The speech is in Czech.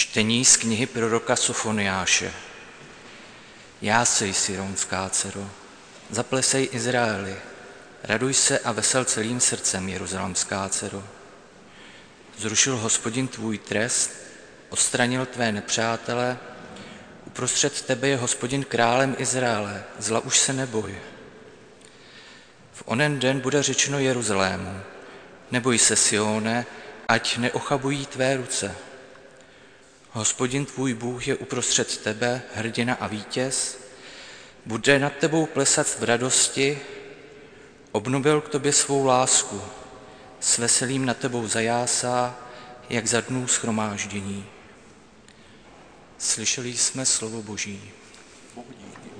Čtení z knihy proroka Sofoniáše. Jásej, Sironská dcero, zaplesej Izraeli, raduj se a vesel celým srdcem, Jeruzalémská dcero. Zrušil Hospodin tvůj trest, odstranil tvé nepřátele, uprostřed tebe je Hospodin králem Izraele, zla už se neboj. V onen den bude řečeno Jeruzalému, neboj se, Sione, ať neochabují tvé ruce. Hospodin tvůj Bůh je uprostřed tebe, hrdina a vítěz, bude nad tebou plesat v radosti, obnovil k tobě svou lásku, s veselím nad tebou zajásá, jak za dnů shromáždění. Slyšeli jsme slovo Boží. Bohu díky.